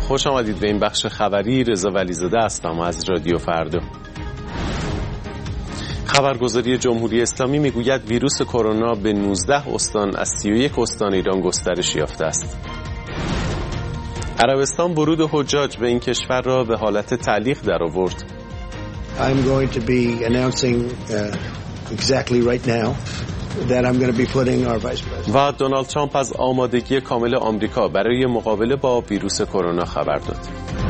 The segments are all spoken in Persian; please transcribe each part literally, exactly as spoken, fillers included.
خوش آمدید به این بخش خبری. رضا ولیزاده هستم از رادیو فردا. خبرگزاری جمهوری اسلامی میگوید ویروس کرونا به نوزده استان از سی و یک استان ایران گسترش یافته است. عربستان ورود حجاج به این کشور را به حالت تعلیق درآورد. I'm going to be announcing uh, exactly right now that I'm going to be putting our vice president. و دونالد ترامپ از آمادگی کامل آمریکا برای مقابله با ویروس کرونا خبر داد.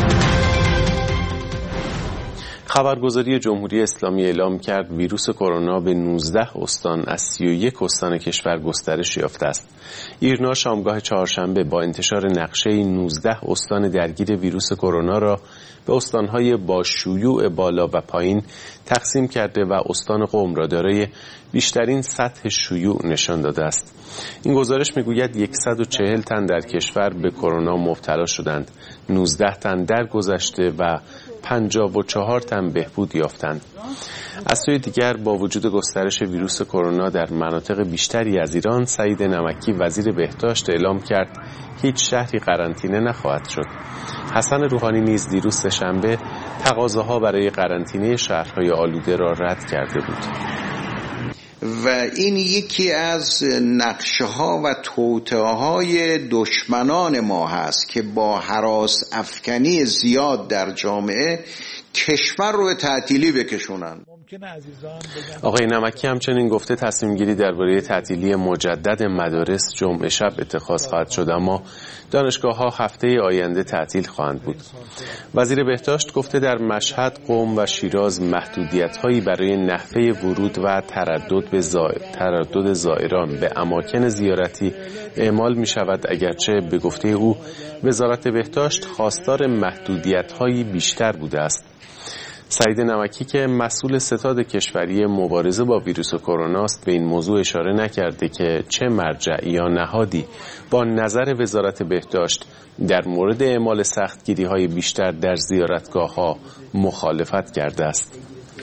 خبرگزاری جمهوری اسلامی اعلام کرد ویروس کرونا به نوزده استان از سی و یک استان کشور گسترش یافته است. ایرنا شامگاه چهارشنبه با انتشار نقشه نوزده استان درگیر ویروس کرونا را به استانهای با شیوع بالا و پایین تقسیم کرده و استان قم را دارای بیشترین سطح شیوع نشان داده است. این گزارش میگوید صد و چهل تن در کشور به کرونا مبتلا شدند، نوزده تن درگذشته و پنجاه و چهار تن بهبود یافتند. از سوی دیگر با وجود گسترش ویروس کرونا در مناطق بیشتری از ایران، سعید نمکی وزیر بهداشت اعلام کرد هیچ شهری قرنطینه نخواهد شد. حسن روحانی نیز دیروز سه‌شنبه تقاضاها برای قرنطینه شهرهای آلوده را رد کرده بود. و این یکی از نقشه‌ها و توطئه‌های دشمنان ما هست که با هراس افکنی زیاد در جامعه کشور رو به تعطیلی بکشونن. آقای نمکی همچنین گفته تصمیم گیری درباره تعطیلی مجدد مدارس جمعه شب اتخاذ خواهد شد، اما دانشگاه‌ها هفته آینده تعطیل خواهند بود. وزیر بهداشت گفته در مشهد، قم و شیراز محدودیت‌هایی برای نحوه ورود و تردد به زائر... تردد زائران به اماکن زیارتی اعمال می‌شود، اگرچه به گفته او وزارت بهداشت خواستار محدودیت‌هایی بیشتر بوده است. سعید نمکی که مسئول ستاد کشوری مبارزه با ویروس کرونا است به این موضوع اشاره نکرده که چه مرجع یا نهادی با نظر وزارت بهداشت در مورد اعمال سختگیری‌های بیشتر در زیارتگاه‌ها مخالفت کرده است.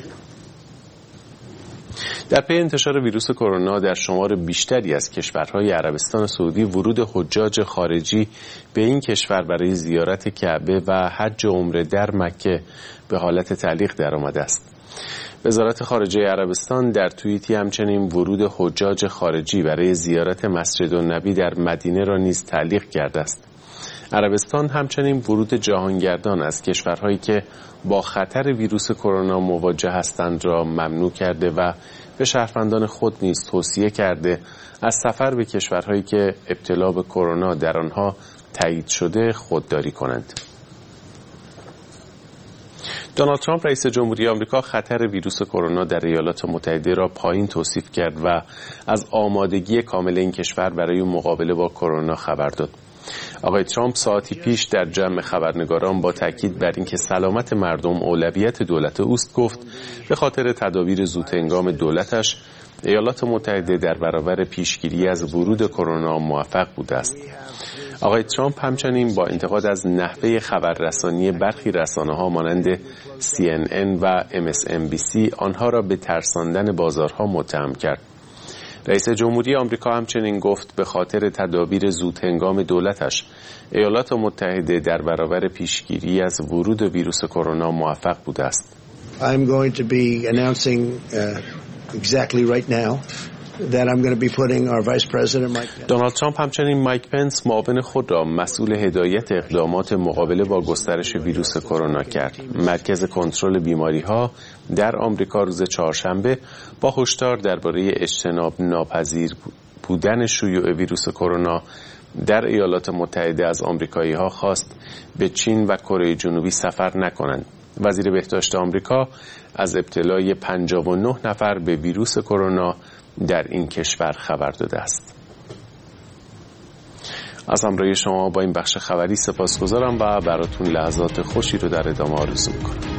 در پی انتشار ویروس کرونا در شمار بیشتری از کشورهای عربستان سعودی، ورود حجاج خارجی به این کشور برای زیارت کعبه و حج و عمره در مکه به حالت تعلیق درآمده است. وزارت خارجه عربستان در توییتی همچنین ورود حجاج خارجی برای زیارت مسجد النبی در مدینه را نیز تعلیق کرده است. عربستان همچنین ورود جهانگردان از کشورهایی که با خطر ویروس کرونا مواجه هستند را ممنوع کرده و به شهروندان خود نیز توصیه کرده از سفر به کشورهایی که ابتلا به کرونا در آنها تایید شده خودداری کنند. دونالد ترامپ رئیس جمهوری آمریکا خطر ویروس کرونا در ایالات متحده را پایین توصیف کرد و از آمادگی کامل این کشور برای مقابله با کرونا خبر داد. آقای ترامپ ساعتی پیش در جمع خبرنگاران با تاکید بر اینکه سلامت مردم اولویت دولت اوست گفت به خاطر تدابیر زودهنگام دولتش ایالات متحده در برابر پیشگیری از ورود کرونا موفق بوده است. آقای ترامپ همچنین با انتقاد از نحوه خبررسانی برخی رسانه‌ها مانند سی ان ان و ام اس ان بی سی آنها را به ترساندن بازارها متهم کرد. رئیس جمهوری آمریکا همچنین گفت به خاطر تدابیر زودهنگام دولتش ایالات متحده در برابر پیشگیری از ورود ویروس کرونا موفق بوده است. I'm going to be announcing uh, exactly right now that I'm going to be putting our vice president Mike Pence. دونالد ترامپ همچنین مایک پنس معاون خود را مسئول هدایت اقدامات مقابله با گسترش ویروس کرونا کرد. مرکز کنترل بیماری‌ها در آمریکا روز چهارشنبه با هشدار درباره اجتناب ناپذیر بودن شیوع ویروس کرونا در ایالات متحده از آمریکایی‌ها خواست به چین و کره جنوبی سفر نکنند. وزیر بهداشت آمریکا از ابتلای پنجاه و نه نفر به ویروس کرونا در این کشور خبر داده است. از همراهی شما با این بخش خبری سپاسگزارم و براتون لحظات خوشی رو در ادامه آرزو می‌کنم.